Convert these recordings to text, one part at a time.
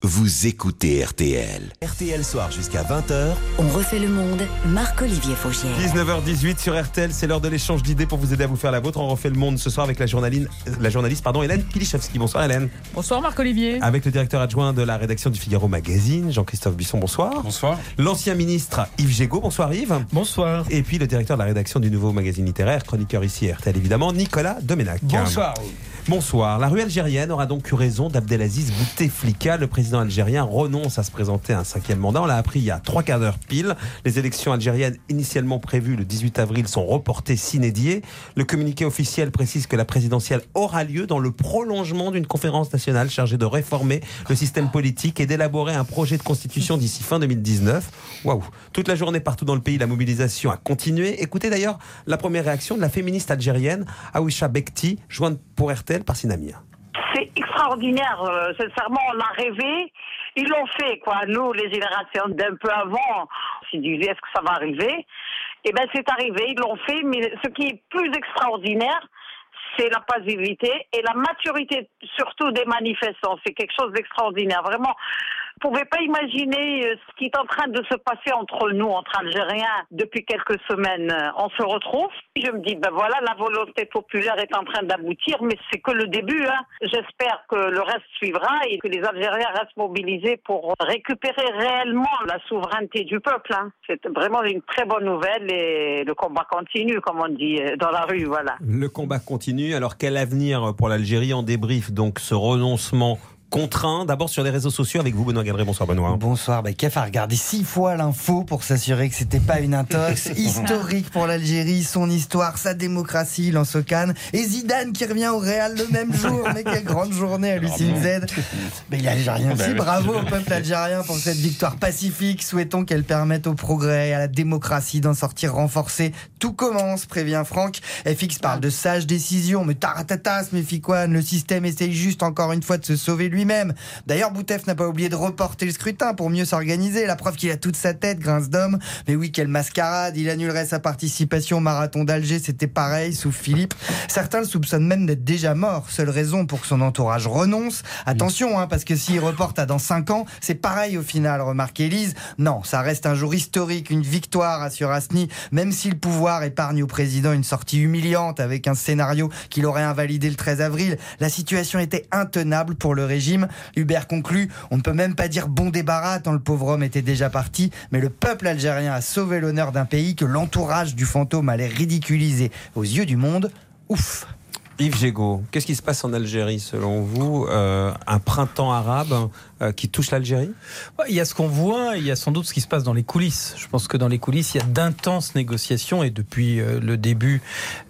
vous écoutez RTL. RTL Soir jusqu'à 20h. On refait le monde, Marc-Olivier Fogiel. 19h18 sur RTL, c'est l'heure de l'échange d'idées pour vous aider à vous faire la vôtre. On refait le monde ce soir avec la journaliste Hélène Pilichowski. Bonsoir Hélène. Bonsoir Marc-Olivier. Avec le directeur adjoint de la rédaction du Figaro Magazine, Jean-Christophe Buisson, bonsoir. Bonsoir. L'ancien ministre Yves Gégaud, bonsoir Yves. Bonsoir. Et puis le directeur de la rédaction du Nouveau Magazine littéraire, chroniqueur ici à RTL évidemment, Nicolas Doménac. Bonsoir. Bonsoir. La rue algérienne aura donc eu raison d'Abdelaziz Bouteflika. Le président algérien renonce à se présenter à un 5e mandat. On l'a appris il y a 3 quarts d'heure pile. Les élections algériennes initialement prévues le 18 avril sont reportées sine die. Le communiqué officiel précise que la présidentielle aura lieu dans le prolongement d'une conférence nationale chargée de réformer le système politique et d'élaborer un projet de constitution d'ici fin 2019. Waouh! Toute la journée partout dans le pays, la mobilisation a continué. Écoutez d'ailleurs la première réaction de la féministe algérienne Aouisha Bekti, jointe pour RTL par Sinamia. C'est extraordinaire, sincèrement, on l'a rêvé. Ils l'ont fait, quoi. Nous, les générations d'un peu avant, on s'est dit, est-ce que ça va arriver? Eh bien, c'est arrivé, ils l'ont fait, mais ce qui est plus extraordinaire, c'est la passivité et la maturité, surtout des manifestants. C'est quelque chose d'extraordinaire, vraiment. Vous ne pouvez pas imaginer ce qui est en train de se passer entre nous, entre Algériens, depuis quelques semaines. On se retrouve. Je me dis, ben voilà, la volonté populaire est en train d'aboutir, mais c'est que le début. J'espère que le reste suivra et que les Algériens restent mobilisés pour récupérer réellement la souveraineté du peuple. C'est vraiment une très bonne nouvelle et le combat continue, comme on dit dans la rue. Voilà. Le combat continue. Alors, quel avenir pour l'Algérie? En débrief, donc, ce renoncement contraint, d'abord sur les réseaux sociaux avec vous, Benoît Galleré. Bonsoir Benoît. Bonsoir, Kef a regardé 6 fois l'info pour s'assurer que c'était pas une intox. Historique pour l'Algérie, son histoire, sa démocratie, lance au Cannes. Et Zidane qui revient au Real le même jour. Mais quelle grande journée à Lucine Z. Mais il est algérien aussi, bravo au peuple algérien pour cette victoire pacifique. Souhaitons qu'elle permette au progrès et à la démocratie d'en sortir renforcée. Tout commence, prévient Franck. FX parle de sages décisions, mais taratatas, mais Fikwan, le système essaye juste encore une fois de se sauver lui-même. D'ailleurs, Boutef n'a pas oublié de reporter le scrutin pour mieux s'organiser. La preuve qu'il a toute sa tête, grince d'homme. Mais oui, quelle mascarade. Il annulerait sa participation au marathon d'Alger. C'était pareil, sous Philippe. Certains le soupçonnent même d'être déjà mort. Seule raison pour que son entourage renonce. Attention, parce que s'il reporte à dans 5 ans, c'est pareil au final, remarque Élise. Non, ça reste un jour historique, une victoire, assure Asni, même si le pouvoir épargne au président une sortie humiliante avec un scénario qu'il aurait invalidé le 13 avril. La situation était intenable pour le régime. Hubert conclut, on ne peut même pas dire bon débarras tant le pauvre homme était déjà parti, mais le peuple algérien a sauvé l'honneur d'un pays que l'entourage du fantôme allait ridiculiser aux yeux du monde. Ouf. Yves Gégaud, qu'est-ce qui se passe en Algérie selon vous? Un printemps arabe qui touche l'Algérie? Il y a ce qu'on voit, il y a sans doute ce qui se passe dans les coulisses. Je pense que dans les coulisses, il y a d'intenses négociations et depuis le début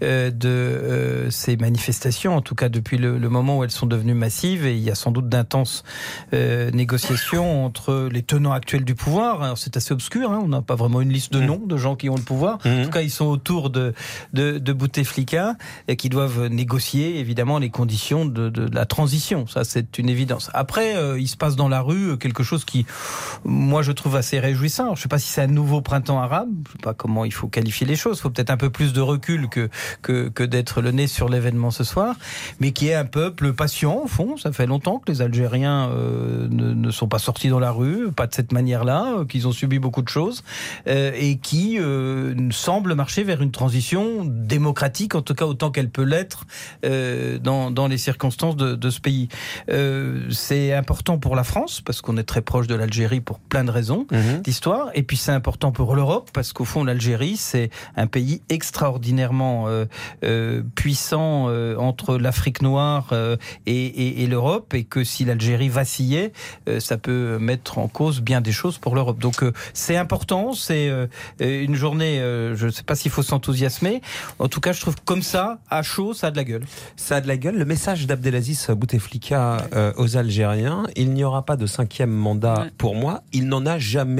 de ces manifestations, en tout cas depuis le moment où elles sont devenues massives, et il y a sans doute d'intenses négociations entre les tenants actuels du pouvoir. Alors c'est assez obscur, on n'a pas vraiment une liste de noms de gens qui ont le pouvoir. En tout cas, ils sont autour de Bouteflika et qui doivent négocier évidemment les conditions de la transition. Ça, c'est une évidence. Après, il se passe dans la rue quelque chose qui, moi, je trouve assez réjouissant. Alors, je ne sais pas si c'est un nouveau printemps arabe. Je ne sais pas comment il faut qualifier les choses. Il faut peut-être un peu plus de recul que d'être le nez sur l'événement ce soir. Mais qui est un peuple patient, au fond. Ça fait longtemps que les Algériens ne sont pas sortis dans la rue, pas de cette manière-là, qu'ils ont subi beaucoup de choses, et qui semblent marcher vers une transition démocratique, en tout cas autant qu'elle peut l'être dans les circonstances de ce pays. C'est important pour la France, parce qu'on est très proche de l'Algérie pour plein de raisons d'histoire, et puis c'est important pour l'Europe, parce qu'au fond, l'Algérie, c'est un pays extraordinairement puissant entre l'Afrique noire et l'Europe, et que si l'Algérie vacillait, ça peut mettre en cause bien des choses pour l'Europe. Donc c'est important, c'est une journée, je ne sais pas s'il faut s'enthousiasmer, en tout cas je trouve comme ça, à chaud, ça a de la gueule. Ça a de la gueule. Le message d'Abdelaziz Bouteflika aux Algériens, il n'y aura pas de 5e mandat pour moi. Il n'en a jamais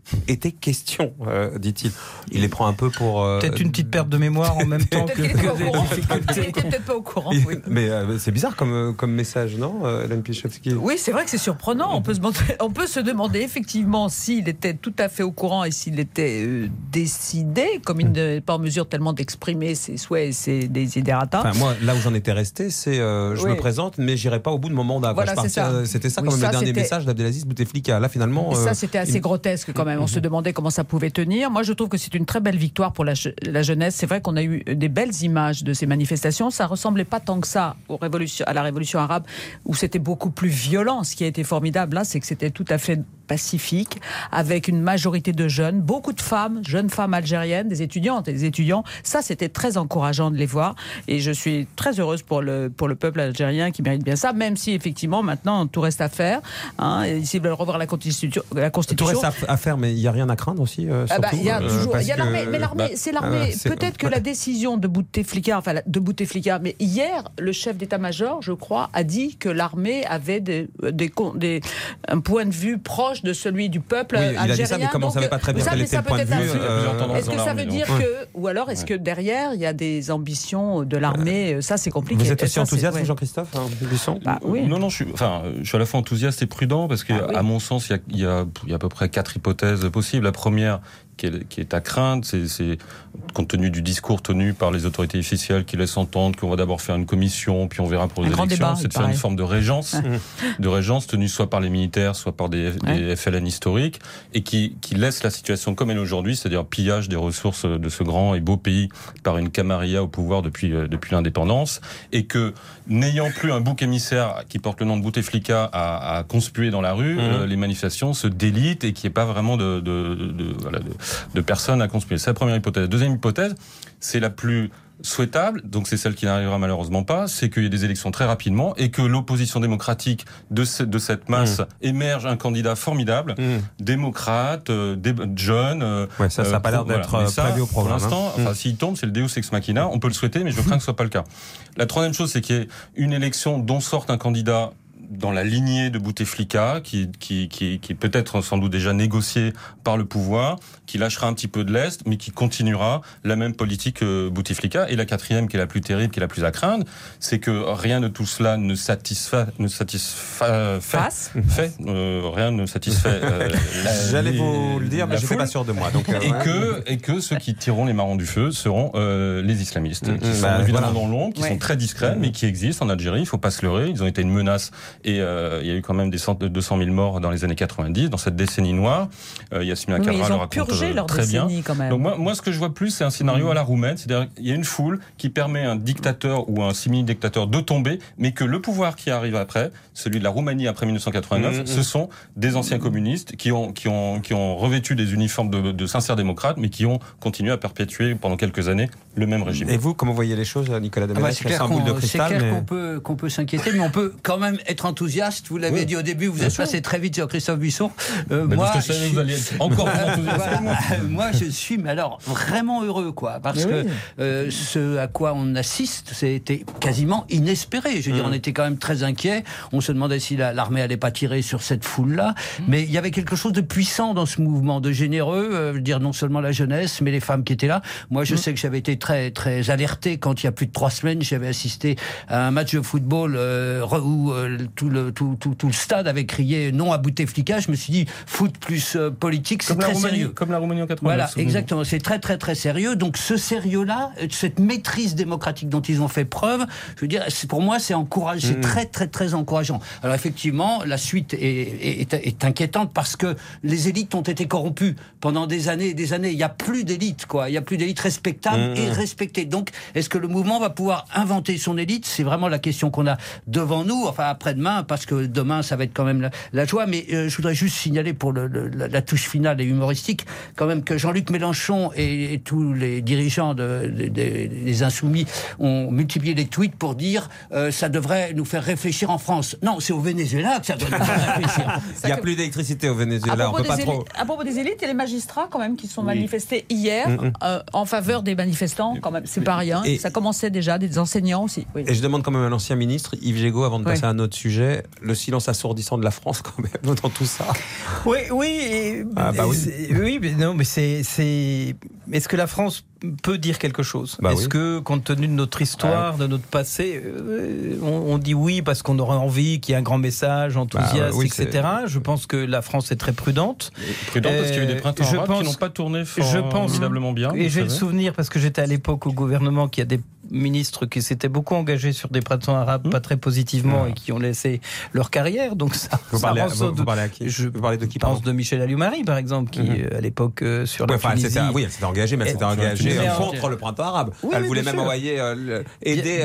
était question, dit-il. Il les prend un peu pour... Peut-être une petite perte de mémoire en même temps que des difficultés. Il n'était peut-être pas au courant. Oui. Mais c'est bizarre comme message, non, Hélène Pichowski? Oui, c'est vrai que c'est surprenant. On peut se demander effectivement s'il était tout à fait au courant et s'il était décidé, comme il n'est pas en mesure tellement d'exprimer ses souhaits et ses desiderata. Enfin, moi, là où j'en étais resté, c'est je me présente, mais j'irai pas au bout de mon mandat. Voilà, c'était ça quand même le dernier message d'Abdelaziz Bouteflika. Là, finalement... ça, c'était assez grotesque quand même. On se demandait comment ça pouvait tenir. Moi, je trouve que c'est une très belle victoire pour la jeunesse. C'est vrai qu'on a eu des belles images de ces manifestations. Ça ressemblait pas tant que ça à la révolution arabe, où c'était beaucoup plus violent. Ce qui a été formidable, là, c'est que c'était tout à fait pacifique, avec une majorité de jeunes, beaucoup de femmes, jeunes femmes algériennes, des étudiantes et des étudiants. Ça, c'était très encourageant de les voir. Et je suis très heureuse pour le peuple algérien qui mérite bien ça, même si, effectivement, maintenant, tout reste à faire. Et s'ils veulent revoir la Constitution... Tout reste à faire, mais il n'y a rien à craindre aussi, surtout. Il y a toujours... Il y a l'armée, mais l'armée, c'est l'armée. Peut-être que la décision de Bouteflika, mais hier, le chef d'état-major, je crois, a dit que l'armée avait un point de vue proche de celui du peuple algérien. Il a dit ça, mais comme on ne savait pas très bien quel était le point de vue... Est-ce que ça veut dire que... Ou alors, est-ce que derrière, il y a des ambitions de l'armée? Ça, c'est compliqué. Vous êtes aussi enthousiaste, Jean-Christophe Buisson? Oui. Non, je suis à la fois enthousiaste et prudent, parce qu'à mon sens, il y a à peu près 4 hypothèses possibles. La première, qui est à craindre, c'est compte tenu du discours tenu par les autorités officielles qui laissent entendre qu'on va d'abord faire une commission, puis on verra pour les élections, c'est de faire une forme de régence, tenue soit par les militaires, soit par des FLN historiques, et qui laisse la situation comme elle est aujourd'hui, c'est-à-dire pillage des ressources de ce grand et beau pays par une camarilla au pouvoir depuis l'indépendance, et que, n'ayant plus un bouc émissaire qui porte le nom de Bouteflika à conspuer dans la rue, les manifestations se délitent et qu'il n'y ait pas vraiment de personnes à conspuer. C'est la première hypothèse. Deuxième hypothèse, c'est la plus souhaitable, donc c'est celle qui n'arrivera malheureusement pas, c'est qu'il y ait des élections très rapidement et que l'opposition démocratique de cette masse émerge un candidat formidable, démocrate, jeune. Ça n'a pas l'air d'être prévu au programme. Pour l'instant, s'il tombe, c'est le Deus ex machina. On peut le souhaiter, mais je crains que ce soit pas le cas. La troisième chose, c'est qu'il y ait une élection dont sorte un candidat dans la lignée de Bouteflika, qui peut-être sans doute déjà négocié par le pouvoir, qui lâchera un petit peu de l'Est, mais qui continuera la même politique que Bouteflika. Et la quatrième, qui est la plus terrible, qui est la plus à craindre, c'est que rien de tout cela ne satisfait. Rien ne satisfait. J'allais vous le dire, mais je suis pas sûr de moi. Donc, et que ceux qui tireront les marrons du feu seront les islamistes, qui sont évidemment dans l'ombre, qui sont très discrets, mais qui existent en Algérie. Il faut pas se leurrer. Ils ont été une menace. Et il y a eu quand même 200 000 morts dans les années 90, dans cette décennie noire. Yasmina Kadra le raconte très bien. Quand même. Donc moi, ce que je vois plus, c'est un scénario à la roumaine. C'est-à-dire qu'il y a une foule qui permet à un dictateur ou à un simili-dictateur de tomber, mais que le pouvoir qui arrive après, celui de la Roumanie après 1989, ce sont des anciens communistes qui ont revêtu des uniformes de sincères démocrates, mais qui ont continué à perpétuer pendant quelques années le même régime. Et vous, comment voyez les choses, Nicolas Deménez? C'est clair qu'on peut s'inquiéter, mais on peut quand même être enthousiaste. Vous l'avez dit au début, vous êtes passé très vite sur Christophe Buisson. Moi, parce que je savais que vous alliez être encore plus enthousiaste. Moi, je suis, mais alors, vraiment heureux, quoi. Parce que ce à quoi on assiste, c'était quasiment inespéré. Je veux dire, on était quand même très inquiets. On se demandait si l'armée allait pas tirer sur cette foule-là. Mais il y avait quelque chose de puissant dans ce mouvement, de généreux. Je veux dire, non seulement la jeunesse, mais les femmes qui étaient là. Moi, je sais que j'avais été très, très alerté quand il y a plus de 3 semaines, j'avais assisté à un match de football où tout le stade avait crié non à Bouteflika. Je me suis dit, foot plus politique, c'est très sérieux. Comme la Roumanie en 89. Voilà, exactement. C'est très, très, très sérieux. Donc, ce sérieux-là, cette maîtrise démocratique dont ils ont fait preuve, je veux dire, pour moi, c'est encourageant. C'est très, très, très encourageant. Alors, effectivement, la suite est inquiétante parce que les élites ont été corrompues pendant des années et des années. Il n'y a plus d'élite, quoi. Il n'y a plus d'élite respectable et respectée. Donc, est-ce que le mouvement va pouvoir inventer son élite? C'est vraiment la question qu'on a devant nous. Enfin, après-demain, parce que demain, ça va être quand même la joie. Mais je voudrais juste signaler pour la touche finale et humoristique, quand même, que Jean-Luc Mélenchon et tous les dirigeants des Insoumis ont multiplié les tweets pour dire ça devrait nous faire réfléchir en France. Non, c'est au Venezuela que ça doit nous faire réfléchir. Il n'y a plus d'électricité au Venezuela. À propos des élites et les magistrats, quand même, qui sont manifestés hier en faveur des manifestants, quand même, c'est pas rien. Et ça commençait déjà, des enseignants aussi. Oui. Et je demande quand même à l'ancien ministre, Yves Gégaud, avant de passer à un autre sujet, sujet. Le silence assourdissant de la France, quand même, dans tout ça. Oui. Oui, mais non, mais c'est. Est-ce que la France peut dire quelque chose? Est-ce que, compte tenu de notre histoire, de notre passé, on dit oui parce qu'on aurait envie qu'il y ait un grand message, enthousiaste, etc. Je pense que la France est très prudente. Prudente parce qu'il y a eu des printemps arabes qui n'ont pas tourné formidablement bien. Et j'ai le souvenir, parce que j'étais à l'époque au gouvernement, qu'il y a des ministres qui s'étaient beaucoup engagés sur des printemps arabes pas très positivement et qui ont laissé leur carrière. Donc ça, vous parlez à qui? Vous parlez de qui? Je pense de Michel Alliot-Marie, par exemple, qui à l'époque sur la Tunisie. Elle s'était engagée, mais elle s'était engagée contre le printemps arabe. Elle voulait même envoyer aider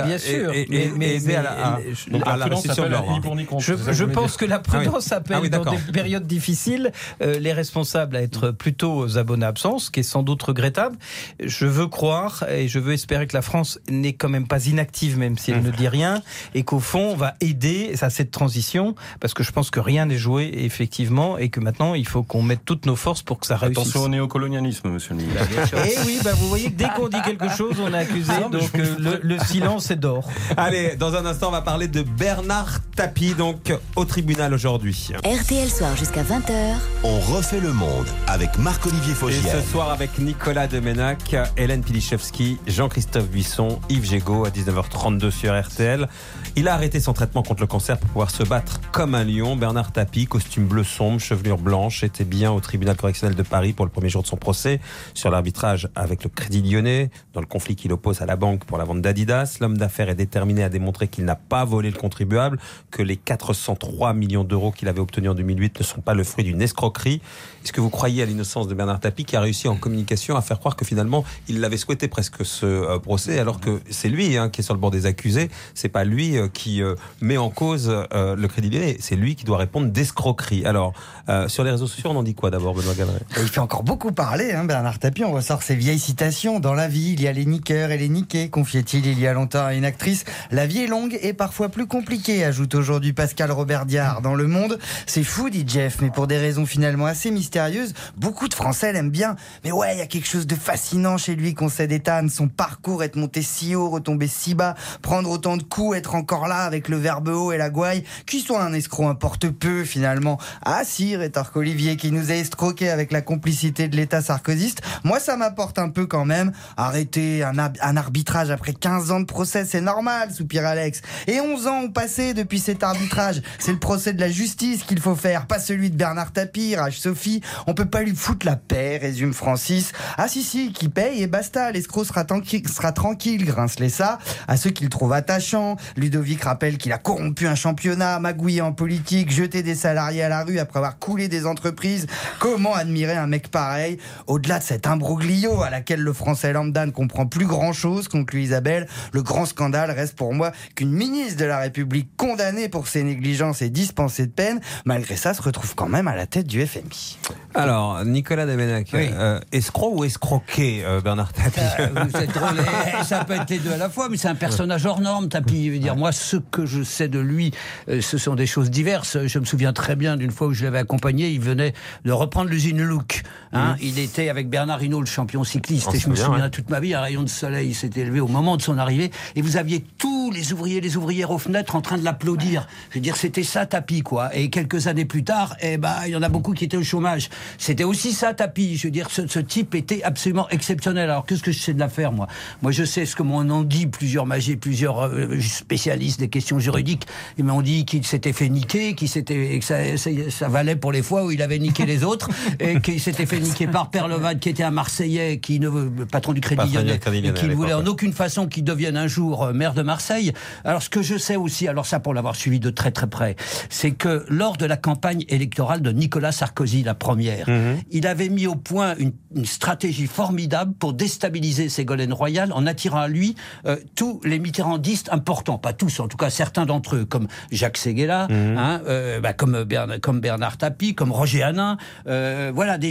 à la restitution de l'ordre. Je pense que la prudence appelle dans des périodes difficiles les responsables à être plutôt aux abonnés absents, ce qui est sans doute regrettable. Je veux croire et je veux espérer que la France n'est quand même pas inactive, même si elle ne dit rien, et qu'au fond on va aider à cette transition, parce que je pense que rien n'est joué effectivement, et que maintenant il faut qu'on mette toutes nos forces pour que ça réussisse. Attention au néocolonialisme, monsieur le ministre. Et oui, vous voyez que dès qu'on dit quelque chose, on est accusé, donc le silence est d'or. Allez, dans un instant, on va parler de Bernard Tapie, donc au tribunal aujourd'hui. RTL Soir jusqu'à 20h. On refait le monde avec Marc-Olivier Fogiel. Et ce soir avec Nicolas Deménac, Hélène Pilichevski, Jean-Christophe Buisson, Yves Gégaud à 19h32 sur RTL. Il a arrêté son traitement contre le cancer pour pouvoir se battre comme un lion. Bernard Tapie, costume bleu sombre, chevelure blanche, était bien au tribunal correctionnel de Paris pour le premier jour de son procès sur l'arbitrage avec le Crédit Lyonnais dans le conflit qu'il oppose à la banque pour la vente d'Adidas. L'homme d'affaires est déterminé à démontrer qu'il n'a pas volé le contribuable, que les 403 millions d'euros qu'il avait obtenus en 2008 ne sont pas le fruit d'une escroquerie. Est-ce que vous croyez à l'innocence de Bernard Tapie, qui a réussi en communication à faire croire que finalement il l'avait souhaité presque ce procès, alors que c'est lui qui est sur le banc des accusés, c'est pas lui qui met en cause le Crédit Lyonnais, c'est lui qui doit répondre d'escroquerie. Alors, sur les réseaux sociaux, on en dit quoi d'abord, Benoît Galleret? Il fait encore beaucoup parler, Bernard Tapie. On ressort ses vieilles citations. Dans la vie, il y a les niqueurs et les niqués, confiait-il il y a longtemps à une actrice. La vie est longue et parfois plus compliquée, ajoute aujourd'hui Pascal Robert Diard dans Le Monde. C'est fou, dit Jeff, mais pour des raisons finalement assez mystérieuses, beaucoup de Français l'aiment bien. Mais ouais, il y a quelque chose de fascinant chez lui, concède Ethan. Son parcours, être monté si haut, retomber si bas, prendre autant de coups, être encore là avec le verbe haut et la gouaille. Qu'il soit un escroc importe peu finalement. Ah si, rétorque Olivier, qui nous a escroqué avec la complicité de l'État sarkozyste. Moi, ça m'apporte un peu quand même. Arrêter un arbitrage après 15 ans de procès, c'est normal, soupire Alex. Et 11 ans ont passé depuis cet arbitrage. C'est le procès de la justice qu'il faut faire, pas celui de Bernard Tapie, rage Sophie. On peut pas lui foutre la paix, résume Francis. Ah si, qui paye et basta, l'escroc sera tranquille, grince-les ça. À ceux qui le trouvent attachant, Ludovic rappelle qu'il a corrompu un championnat, magouillé en politique, jeté des salariés à la rue après avoir coulé des entreprises. Comment admirer un mec pareil? Au-delà de cet imbroglio à laquelle le français lambda ne comprend plus grand-chose, conclut Isabelle, le grand scandale reste pour moi qu'une ministre de la République condamnée pour ses négligences et dispensée de peine, malgré ça, se retrouve quand même à la tête du FMI. Alors, Nicolas Deménac, escroc ou escroqué, Bernard Tapie? Vous êtes drôle, ça peut être les deux à la fois, mais c'est un personnage hors norme, Tapie. Je veux dire, moi, ce que je sais de lui, ce sont des choses diverses. Je me souviens très bien d'une fois où je l'avais accompagné, il venait de reprendre l'usine Look. Il était avec Bernard Hinault, le champion cycliste, et je me souviens toute ma vie, un rayon de soleil s'était élevé au moment de son arrivée, et vous aviez tous les ouvriers, les ouvrières aux fenêtres en train de l'applaudir. Je veux dire, c'était ça Tapie, quoi. Et quelques années plus tard, il y en a beaucoup qui étaient au chômage. C'était aussi ça Tapie. Je veux dire, ce type était absolument exceptionnel. Alors, qu'est-ce que je sais de l'affaire, moi? Moi, je sais ce que m'en ont dit plusieurs magies, plusieurs spécialistes des questions juridiques. Ils m'ont dit qu'il s'était fait niquer, et que ça valait pour les fois où il avait niqué les autres, et qu'il s'était fait niquer par Perlevad, qui était un Marseillais, le patron du Crédit Lyonnais, et qui ne voulait en aucune façon qu'il devienne un jour maire de Marseille. Alors, ce que je sais aussi, alors ça pour l'avoir suivi de très très près, c'est que lors de la campagne électorale de Nicolas Sarkozy, la première, il avait mis au point une stratégie formidable pour déstabiliser Ségolène Royal en attirant à lui tous les mitterrandistes importants, pas tous, en tout cas certains d'entre eux, comme Jacques Séguéla, comme Bernard Tapie, comme Roger Hanin, voilà, des gens comme ça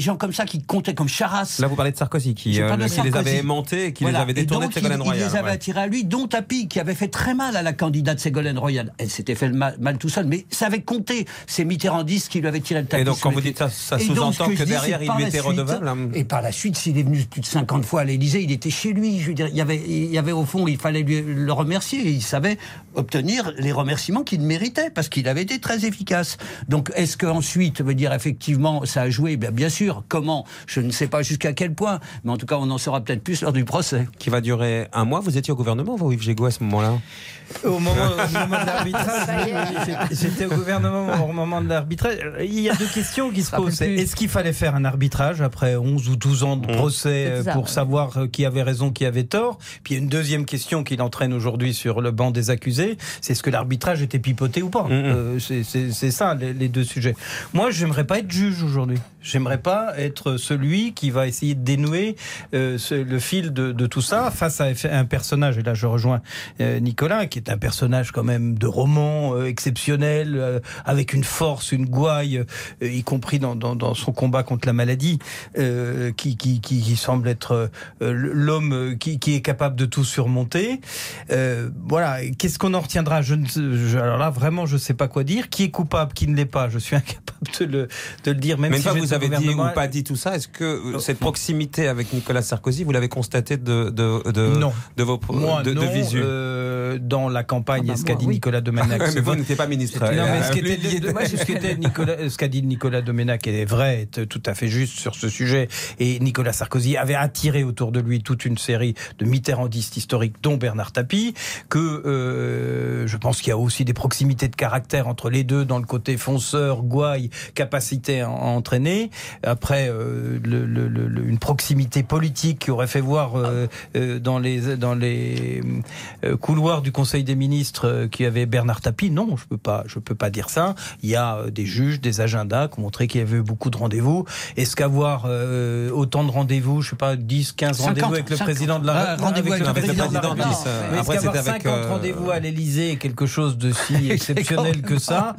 ça qui comptait, comme Charras. Là, vous parlez de Sarkozy, qui les avait aimantés et qui les avait détournés de Ségolène Royal. Il les avait attirés à lui, dont Tapi, qui avait fait très mal à la candidate Ségolène Royal. Elle s'était fait mal tout seul, mais ça avait compté. C'est mitterrandistes qui lui avaient tiré le tapis. Et donc, quand vous dites ça, ça sous-entend que derrière, il lui était redevable. Et par la suite, s'il est venu plus de 50 fois à l'Élysée, il était chez lui. Je veux dire, il y avait au fond, il fallait le remercier. Et il savait obtenir les remerciements qu'il méritait, parce qu'il avait été très efficace. Donc, est-ce qu'ensuite, veut dire, effectivement, ça a joué? Bien sûr. Comment? Je ne sais pas jusqu'à quel point. Mais en tout cas, on en saura peut-être plus lors du procès. Qui va durer un mois. Vous étiez au gouvernement, vous, Yves Gégaud, à ce moment-là? Au moment de l'arbitrage, j'étais au gouvernement au moment de l'arbitrage. Il y a deux questions qui se posent. Est-ce qu'il fallait faire un arbitrage après 11 ou 12 ans de procès pour savoir qui avait raison, qui avait tort? Puis il y a une deuxième question qui l'entraîne aujourd'hui sur le banc des accusés, c'est est-ce que l'arbitrage était pipoté ou pas? C'est ça les deux sujets. Moi, j'aimerais pas être juge aujourd'hui. J'aimerais pas être celui qui va essayer de dénouer le fil de tout ça face à un personnage, et là je rejoins Nicolas, qui est un personnage quand même de roman exceptionnel, avec une force, une gouaille, y compris dans son combat contre la maladie, qui semble être l'homme qui est capable de tout surmonter. Voilà, qu'est-ce qu'on en retiendra? Alors là, vraiment, je sais pas quoi dire. Qui est coupable, qui ne l'est pas? Je suis incapable de le dire, même si vous avez dit ou pas dit tout ça. Est-ce que cette proximité avec Nicolas Sarkozy, vous l'avez constaté de vos visu? Dans la campagne, ce qu'a dit Nicolas Domenech. Mais vous n'étiez pas ministre. Non, mais ce qu'a dit Nicolas Domenech est vrai, est tout à fait juste sur ce sujet. Et Nicolas Sarkozy avait attiré autour de lui toute une série de mitterrandistes historiques, dont Bernard Tapie, que je pense qu'il y a aussi des proximités de caractère entre les deux, dans le côté fonceur, gouaille, capacité à entraîner. Après, une proximité politique qui aurait fait voir dans les couloirs du Conseil des ministres qu'il y avait Bernard Tapie. Non, je peux pas dire ça. Il y a des juges, des agendas qui ont montré qu'il y avait eu beaucoup de rendez-vous. Est-ce qu'avoir autant de rendez-vous, je sais pas, 10, 15 rendez-vous avec le président de la rendez-vous avec le président de la République. Est-ce qu'avoir 50 rendez-vous à l'Élysée est quelque chose de si exceptionnel que ça?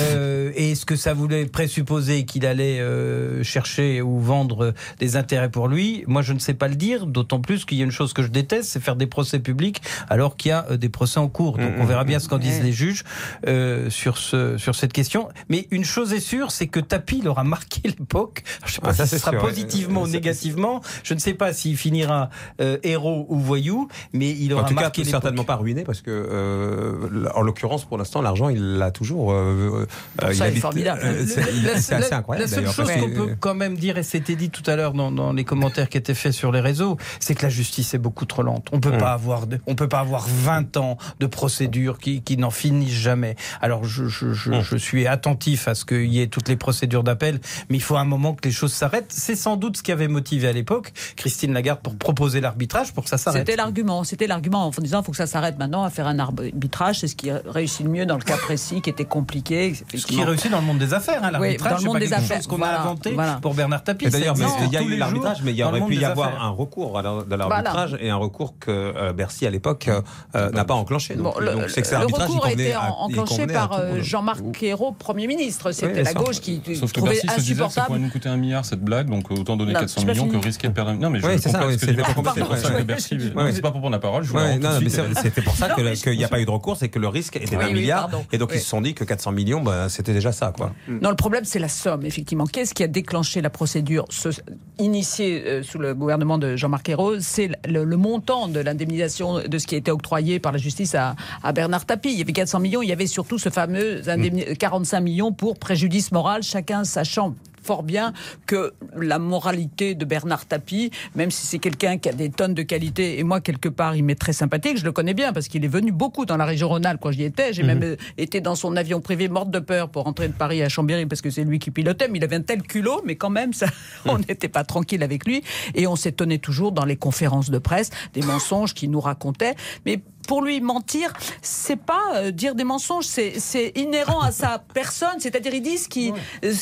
Et est-ce que ça voulait présupposer qu'il allait chercher ou vendre des intérêts pour lui? Moi, je ne sais pas le dire, d'autant plus qu'il y a une chose que je déteste, c'est faire des procès publics alors qu'il y a des procès en cours. Donc on verra bien ce qu'en disent les juges sur cette question. Mais une chose est sûre, c'est que Tapie leur a marqué l'époque. Je ne sais pas si ce sera positivement ou négativement. Je ne sais pas s'il finira héros ou voyou, mais il aura marqué l'époque. En tout cas, certainement pas ruiné, parce que, en l'occurrence, pour l'instant, l'argent, il l'a toujours. Ça est formidable. C'est assez incroyable. La seule chose qu'on peut quand même dire, et c'était dit tout à l'heure dans les commentaires qui étaient faits sur les réseaux, c'est que la justice est beaucoup trop lente. On peut pas avoir 20 ans de procédures qui n'en finissent jamais. Alors je suis attentif à ce qu'il y ait toutes les procédures d'appel, mais il faut un moment que les choses s'arrêtent. C'est sans doute ce qui avait motivé à l'époque Christine Lagarde pour proposer l'arbitrage, pour que ça s'arrête. C'était l'argument en disant il faut que ça s'arrête maintenant, à faire un arbitrage. C'est ce qui réussit le mieux dans le cas précis, qui était compliqué. Ce qui réussit dans le monde des affaires, l'arbitrage, dans le monde des affaires, chose qu'on a inventé pour Bernard Tapie. D'ailleurs, il y a eu l'arbitrage, mais il aurait pu y avoir un recours de l'arbitrage, et un recours que Bercy à l'époque n'a pas enclenché. Le recours a été enclenché par Jean-Marc Ayrault, Premier ministre. C'était la gauche qui trouvait insupportable. Sauf que Bercy se disait que ça pourrait nous coûter 1 milliard cette blague, donc autant donner 400 millions que risquer de perdre. Non, mais je comprends ce que je dis. C'est pour ça que Bercy. C'est pas pour prendre la parole. C'était pour ça qu'il n'y a pas eu de recours, c'est que le risque était d'1 milliard, et donc ils se sont dit que 400 millions, c'était déjà ça, quoi. Non, le problème c'est la somme, effectivement. Qu'est-ce qui a déclenché la procédure initiée sous le gouvernement de Jean-Marc Ayrault? C'est le montant de l'indemnisation de ce qui a été octroyé par la justice à Bernard Tapie. Il y avait 400 millions, il y avait surtout ce fameux 45 millions pour préjudice moral, chacun sachant fort bien que la moralité de Bernard Tapie, même si c'est quelqu'un qui a des tonnes de qualité, et moi quelque part il m'est très sympathique, je le connais bien parce qu'il est venu beaucoup dans la région Rhône-Alpes quand j'y étais, j'ai même été dans son avion privé morte de peur pour rentrer de Paris à Chambéry parce que c'est lui qui pilotait, mais il avait un tel culot, mais quand même ça, on n'était pas tranquille avec lui, et on s'étonnait toujours dans les conférences de presse des mensonges qu'il nous racontait, mais pour lui, mentir, c'est pas dire des mensonges, c'est inhérent à sa personne. C'est-à-dire, il dit ce qui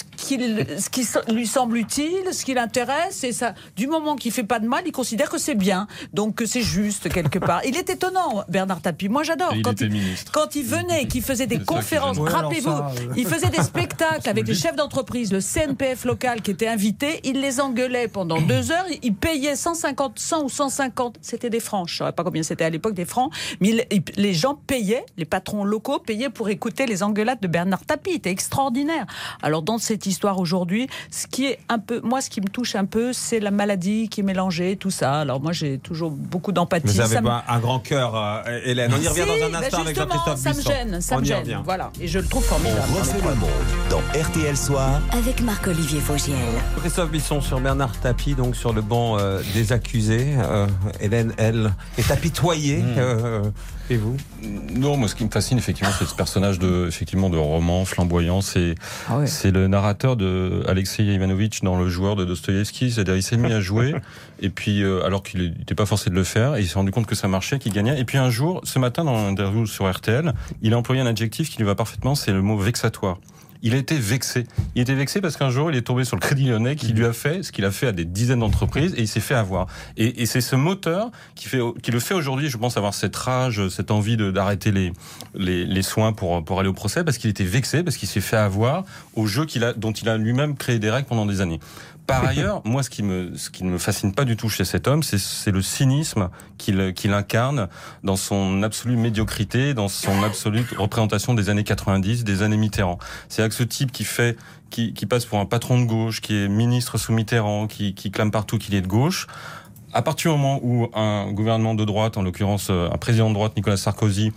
lui semble utile, ce qui l'intéresse, et ça, du moment qu'il fait pas de mal, il considère que c'est bien, donc que c'est juste quelque part. Il est étonnant, Bernard Tapie. Moi, j'adore. Quand il venait, qu'il faisait des conférences, rappelez-vous, il faisait des spectacles avec les chefs d'entreprise, le CNPF local qui était invité, il les engueulait pendant 2 heures, il payait 100 ou 150, c'était des francs, je ne saurais pas combien c'était à l'époque des francs, mais les gens payaient, les patrons locaux payaient pour écouter les engueulades de Bernard Tapie. C'était extraordinaire. Alors dans cette histoire aujourd'hui, ce qui me touche un peu, c'est la maladie qui est mélangée, tout ça. Alors moi j'ai toujours beaucoup d'empathie. Vous avez un grand cœur, Hélène. On y revient dans un instant avec Jean-Christophe Buisson. Ça me gêne. Voilà. Et je le trouve formidable. On refait le monde dans RTL Soir avec Marc-Olivier Fogiel. Christophe Buisson sur Bernard Tapie, donc sur le banc des accusés. Hélène, elle, est apitoyée. Et vous? Non, moi, ce qui me fascine, effectivement, c'est ce personnage de roman flamboyant. C'est le narrateur de Alexei Ivanovitch dans Le Joueur de Dostoïevski. C'est-à-dire, il s'est mis à jouer, et puis, alors qu'il n'était pas forcé de le faire, et il s'est rendu compte que ça marchait, qu'il gagnait. Et puis, un jour, ce matin, dans l'interview sur RTL, il a employé un adjectif qui lui va parfaitement, c'est le mot vexatoire. Il a été vexé. Il était vexé parce qu'un jour, il est tombé sur le Crédit Lyonnais qui lui a fait ce qu'il a fait à des dizaines d'entreprises et il s'est fait avoir. Et c'est ce moteur qui le fait aujourd'hui, je pense, avoir cette rage, cette envie d'arrêter les soins pour aller au procès parce qu'il était vexé, parce qu'il s'est fait avoir au jeu dont il a lui-même créé des règles pendant des années. Par ailleurs, moi, ce qui ne me fascine pas du tout chez cet homme, c'est le cynisme qu'il incarne dans son absolue médiocrité, dans son absolue représentation des années 90, des années Mitterrand. C'est-à-dire que ce type qui passe pour un patron de gauche, qui est ministre sous Mitterrand, qui clame partout qu'il est de gauche, à partir du moment où un gouvernement de droite, en l'occurrence un président de droite, Nicolas Sarkozy,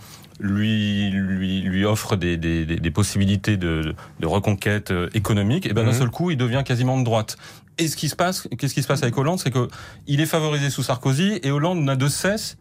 lui offre des possibilités de reconquête économique, et ben d'un seul coup, il devient quasiment de droite. Et qu'est-ce qui se passe avec Hollande, c'est que il est favorisé sous Sarkozy et Hollande n'a de cesse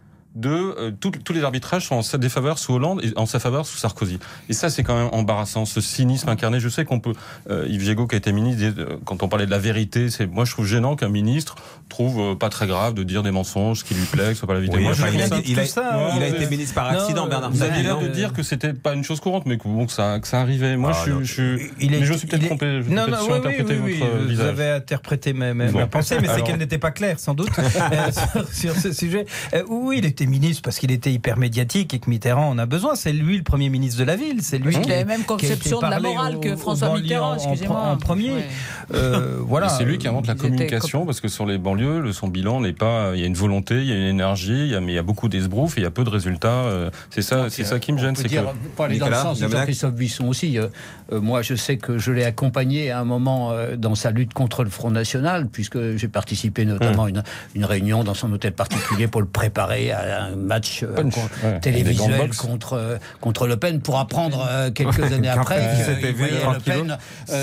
tous les arbitrages sont en sa défaveur sous Hollande et en sa faveur sous Sarkozy. Et ça, c'est quand même embarrassant, ce cynisme incarné. Je sais qu'on peut, Yves Gégaud, qui a été ministre, quand on parlait de la vérité, moi je trouve gênant qu'un ministre trouve pas très grave de dire des mensonges qui lui plaît, que ce soit pas la vérité. Oui, moi, il a été ministre par accident, Bernard. Vous aviez l'air de dire que c'était pas une chose courante, mais que ça arrivait. Moi, je suis peut-être trompé. Non, vous avez interprété ma pensée, mais c'est qu'elle n'était pas claire, sans doute, sur ce sujet. Oui, il était ministre parce qu'il était hyper médiatique et que Mitterrand en a besoin. C'est lui le premier ministre de la ville. C'est lui qui a la même conception de la morale que François Mitterrand, excusez-moi. En premier. Voilà. C'est lui qui invente la communication parce que sur les banlieues, son bilan n'est pas. Il y a une volonté, il y a une énergie, mais il y a beaucoup d'esbroufs et il y a peu de résultats. C'est ça qui me gêne. C'est pour aller dans le sens de Jean-Christophe Buisson aussi. Moi, je sais que je l'ai accompagné à un moment dans sa lutte contre le Front National, puisque j'ai participé notamment à une réunion dans son hôtel particulier pour le préparer à un match télévisuel contre Le Pen pour apprendre quelques années après Le Pen.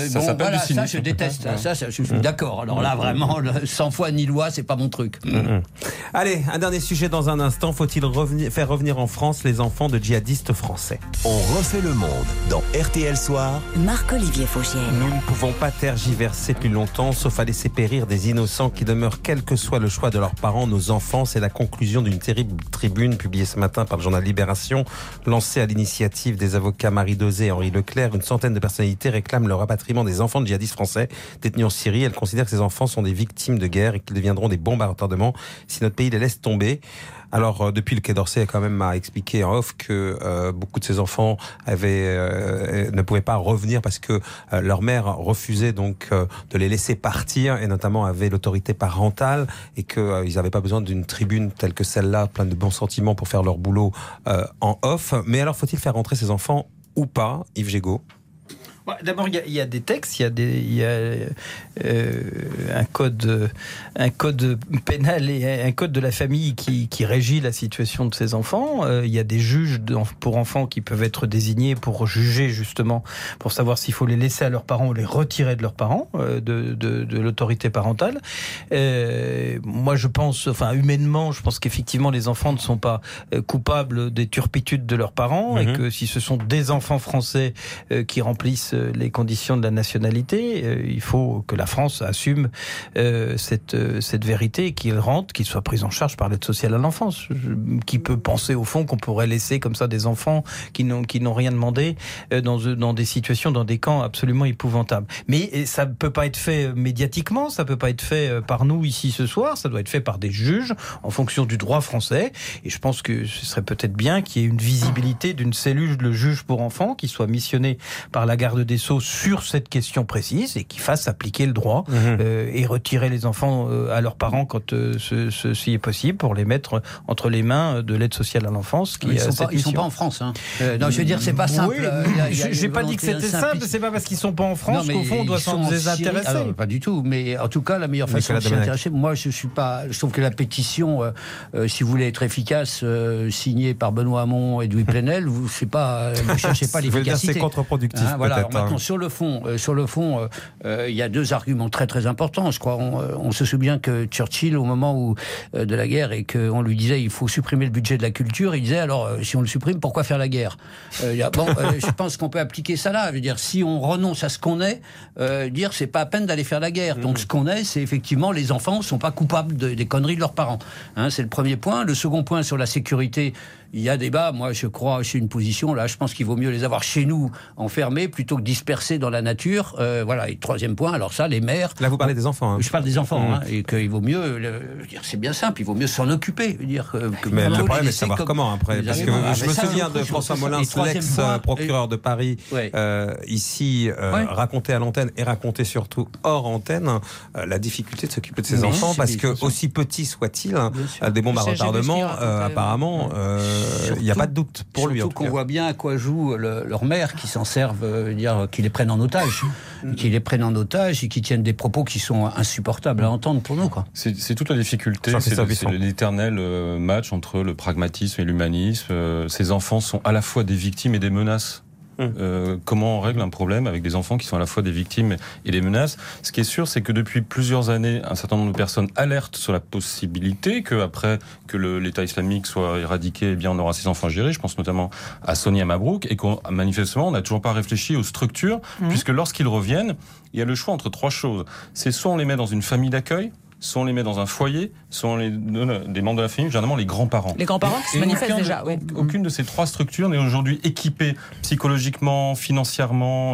Ça je déteste. Ça, je suis d'accord. Alors là, vraiment, sans foi ni loi, c'est pas mon truc. Allez, un dernier sujet dans un instant. Faut-il faire revenir en France les enfants de djihadistes français? On refait le monde dans RTL Soir. Marc-Olivier Fogiel. Nous ne pouvons pas tergiverser plus longtemps, sauf à laisser périr des innocents qui demeurent, quel que soit le choix de leurs parents. Nos enfants, c'est la conclusion d'une terrible tribune publiée ce matin par le journal Libération, lancée à l'initiative des avocats Marie Dosé et Henri Leclerc. Une centaine de personnalités réclament le rapatriement des enfants de djihadistes français détenus en Syrie. Elles considèrent que ces enfants sont des victimes de guerre et qu'ils deviendront des bombes à retardement si notre pays les laisse tomber. Alors, depuis, le Quai d'Orsay quand même m'a expliqué en off que beaucoup de ces enfants ne pouvaient pas revenir parce que leur mère refusait donc de les laisser partir et notamment avait l'autorité parentale et qu'ils n'avaient pas besoin d'une tribune telle que celle-là, pleine de bons sentiments pour faire leur boulot en off. Mais alors, faut-il faire rentrer ces enfants ou pas, Yves Gégaud? D'abord, il y a des textes, il y a un code pénal et un code de la famille qui régit la situation de ces enfants. Il y a des juges pour enfants qui peuvent être désignés pour juger justement, pour savoir s'il faut les laisser à leurs parents ou les retirer de leurs parents, de l'autorité parentale. Moi, je pense, humainement, je pense qu'effectivement les enfants ne sont pas coupables des turpitudes de leurs parents et que si ce sont des enfants français qui remplissent remplissent les conditions de la nationalité, il faut que la France assume cette vérité et qu'il soit pris en charge par l'aide sociale à l'enfance. Qui peut penser au fond qu'on pourrait laisser comme ça des enfants qui n'ont rien demandé dans des situations, dans des camps absolument épouvantables. Mais ça ne peut pas être fait médiatiquement, ça ne peut pas être fait par nous ici ce soir, ça doit être fait par des juges en fonction du droit français. Et je pense que ce serait peut-être bien qu'il y ait une visibilité d'une cellule de juge pour enfants qui soit missionnée par la garde des Sceaux sur cette question précise et qui fasse appliquer le droit et retirer les enfants à leurs parents quand ceci est possible pour les mettre entre les mains de l'aide sociale à l'enfance. Ils ne sont pas en France. Hein. Non, je veux dire, c'est pas simple. Oui, j'ai pas dit que c'était simple, c'est pas parce qu'ils sont pas en France qu'au fond on doit s'en désintéresser. Alors, pas du tout, mais en tout cas, la meilleure façon de s'y intéresser, moi je trouve que la pétition, si vous voulez être efficace, signée par Benoît Hamon et Edoui Plenel, vous cherchez pas l'efficacité. C'est contre-productif. Voilà. Alors, maintenant, sur le fond, il y a deux arguments très très importants. Je crois, on se souvient que Churchill, au moment de la guerre, et qu'on lui disait il faut supprimer le budget de la culture, il disait alors si on le supprime, pourquoi faire la guerre? Je pense qu'on peut appliquer ça là. Je veux dire, si on renonce à ce qu'on est, dire c'est pas à peine d'aller faire la guerre. Donc ce qu'on est, c'est effectivement les enfants sont pas coupables des conneries de leurs parents. C'est le premier point. Le second point sur la sécurité. Il y a débat, moi je crois, j'ai une position, là je pense qu'il vaut mieux les avoir chez nous enfermés plutôt que dispersés dans la nature. Voilà, et troisième point, alors ça, les maires... Là vous parlez des enfants. Je parle des enfants, et qu'il vaut mieux, c'est bien simple, il vaut mieux s'en occuper. Mais le problème est de savoir comment après, parce que je me souviens de François Molins, l'ex-procureur de Paris, ici, raconter à l'antenne et raconter surtout hors antenne la difficulté de s'occuper de ses enfants, parce que aussi petits soient-ils, des bombes à retardement, apparemment... il n'y a pas de doute pour lui. Surtout qu'on voit bien à quoi jouent leurs mères qui s'en servent, qui les prennent en otage. Qui les prennent en otage et qui tiennent des propos qui sont insupportables à entendre pour nous. Quoi. C'est toute la difficulté, c'est l'éternel match entre le pragmatisme et l'humanisme. Ces enfants sont à la fois des victimes et des menaces. Comment on règle un problème avec des enfants qui sont à la fois des victimes et des menaces? Ce qui est sûr, c'est que depuis plusieurs années, un certain nombre de personnes alertent sur la possibilité qu'après que l'État islamique soit éradiqué, eh bien on aura ces enfants gérés. Je pense notamment à Sonia Mabrouk, et manifestement on n'a toujours pas réfléchi aux structures, puisque lorsqu'ils reviennent, il y a le choix entre trois choses. C'est soit on les met dans une famille d'accueil, soit on les met dans un foyer, soit on les donne des membres de la famille, généralement les grands-parents. Les grands-parents qui se manifestent déjà, oui. Aucune de ces trois structures n'est aujourd'hui équipée psychologiquement, financièrement,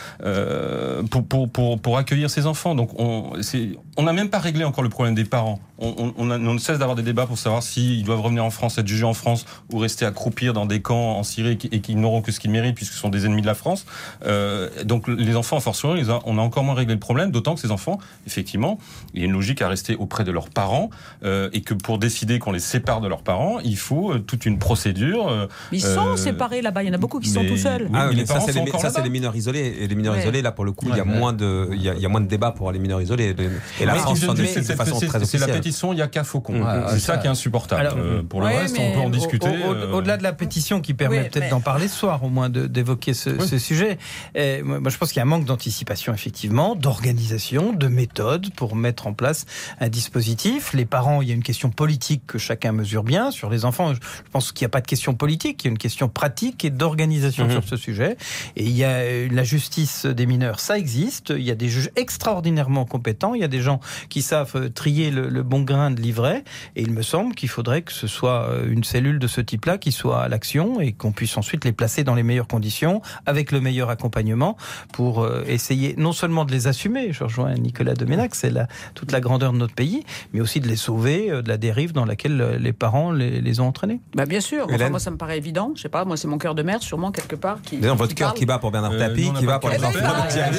pour accueillir ces enfants. Donc on n'a même pas réglé encore le problème des parents. On ne cesse d'avoir des débats pour savoir s'ils doivent revenir en France, être jugés en France, ou rester à croupir dans des camps en Syrie et qui n'auront que ce qu'ils méritent puisque ce sont des ennemis de la France. Donc les enfants, a fortiori, on a encore moins réglé le problème, d'autant que ces enfants, effectivement, il y a une logique à rester auprès de leurs parents, et que pour décider qu'on les sépare de leurs parents, il faut toute une procédure. Ils sont séparés là-bas, il y en a beaucoup qui sont tout seuls. Ça c'est les mineurs isolés, et les mineurs isolés, là pour le coup, il y a moins de débats pour les mineurs isolés. Et la France s'en est de façon très officielle. C'est la pétition, il n'y a qu'à Faucon. C'est ça qui est insupportable. Pour le reste, on peut en discuter. Au-delà de la pétition qui permet peut-être d'en parler ce soir, au moins d'évoquer ce sujet, moi je pense qu'il y a un manque d'anticipation, effectivement, d'organisation, de méthode pour mettre en place un dispositif. Les parents, il y a une question politique que chacun mesure bien. Sur les enfants, je pense qu'il n'y a pas de question politique, il y a une question pratique et d'organisation sur ce sujet. Et il y a la justice des mineurs, ça existe. Il y a des juges extraordinairement compétents. Il y a des gens qui savent trier le bon grain de livret. Et il me semble qu'il faudrait que ce soit une cellule de ce type-là qui soit à l'action et qu'on puisse ensuite les placer dans les meilleures conditions, avec le meilleur accompagnement, pour essayer non seulement de les assumer, je rejoins Nicolas Doménac, c'est toute la grandeur de notre pays, mais aussi de les sauver de la dérive dans laquelle les parents les ont entraînés. Bien sûr, moi ça me paraît évident, je sais pas, moi c'est mon cœur de mère sûrement quelque part qui... Votre cœur qui bat pour Bernard Tapie, qui bat pour les enfants.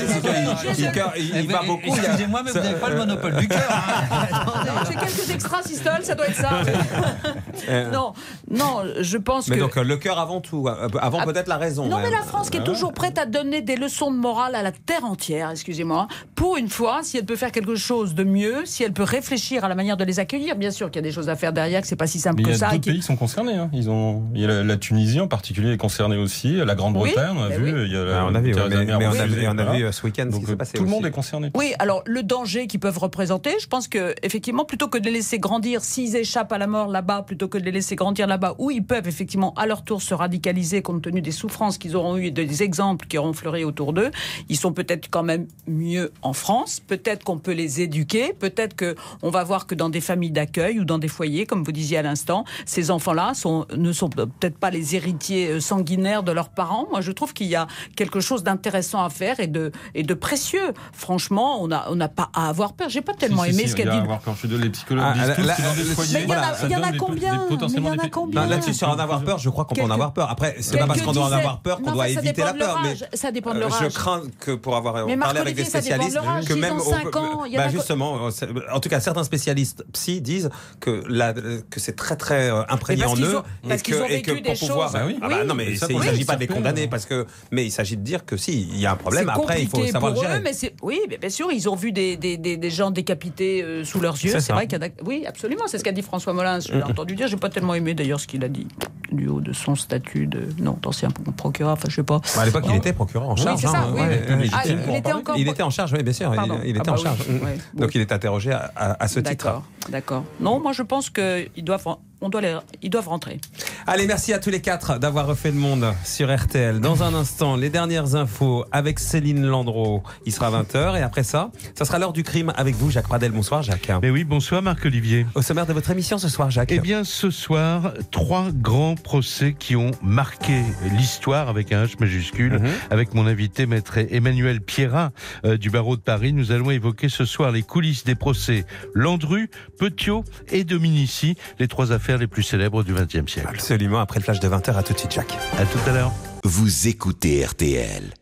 Il bat beaucoup. Excusez-moi, mais vous n'avez pas le monopole du cœur. J'ai quelques extras systole, ça doit être ça. Non, je pense que... Mais donc le cœur avant tout, avant peut-être la raison. Non, mais la France qui est toujours prête à donner des leçons de morale à la terre entière, excusez-moi, pour une fois, si elle peut faire quelque chose de mieux, si elle peut réfléchir à la manière de les accueillir, bien sûr qu'il y a des choses à faire derrière, que c'est pas si simple que ça. Il y a d'autres pays qui sont concernés. Il y a la Tunisie en particulier est concernée aussi, la Grande-Bretagne, on a vu. On a vu ce week-end ce qui s'est passé. Tout le monde est concerné. Oui, alors le danger qu'ils peuvent représenter, je pense que effectivement, plutôt que de les laisser grandir, s'ils échappent à la mort là-bas, plutôt que de les laisser grandir là-bas, où ils peuvent effectivement à leur tour se radicaliser compte tenu des souffrances qu'ils auront eues et des exemples qui auront fleuri autour d'eux, ils sont peut-être quand même mieux en France. Peut-être qu'on peut les éduquer, peut-être qu'on va voir que dans des familles d'accueil ou dans des foyers, comme vous disiez à l'instant, ces enfants-là ne sont peut-être pas les héritiers sanguinaires de leurs parents. Moi, je trouve qu'il y a quelque chose d'intéressant à faire et de précieux. Franchement, on n'a pas à avoir peur. J'ai pas tellement aimé ce qu'a dit. Les psychologues disent tous que dans des foyers, il y en a combien? Là-dessus, sur en avoir peur, je crois qu'on peut en avoir peur. Après, c'est pas parce qu'on doit en avoir peur qu'on doit éviter la peur. Mais ça dépend de leur âge. Je crains que pour avoir parlé avec des spécialistes, que même justement, en tout cas, certains spécialistes psy disent que c'est très très imprégné en eux et que pour pouvoir. Non, mais il ne s'agit pas de les condamner mais il s'agit de dire que si il y a un problème, après il faut savoir le gérer. Oui, mais bien sûr, ils ont vu des gens décapités sous leurs yeux. C'est vrai qu'il y en a. Oui, absolument. C'est ce qu'a dit François Molins. Je l'ai entendu dire. J'ai pas tellement aimé d'ailleurs ce qu'il a dit du haut de son statut d'ancien procureur. Enfin, je sais pas. À l'époque, il était procureur en charge. Il était en charge, oui, bien sûr. Il était en charge. Donc il est interrogé à ce titre. D'accord. Non, moi je pense qu'ils doivent rentrer. Allez, merci à tous les quatre d'avoir refait le monde sur RTL. Dans un instant, les dernières infos avec Céline Landreau. Il sera 20h et après ça sera l'heure du crime avec vous, Jacques Pradel. Bonsoir, Jacques. Mais oui, bonsoir, Marc-Olivier. Au sommaire de votre émission ce soir, Jacques. Eh bien, ce soir, 3 grands procès qui ont marqué l'histoire avec un H majuscule. Avec mon invité, maître Emmanuel Pierrat du barreau de Paris. Nous allons évoquer ce soir les coulisses des procès Landru, Petiot et Dominici, les 3 affaires les plus célèbres du XXe siècle. Absolument, après le flash de 20h, à tout de suite, Jacques. À tout à l'heure. Vous écoutez RTL.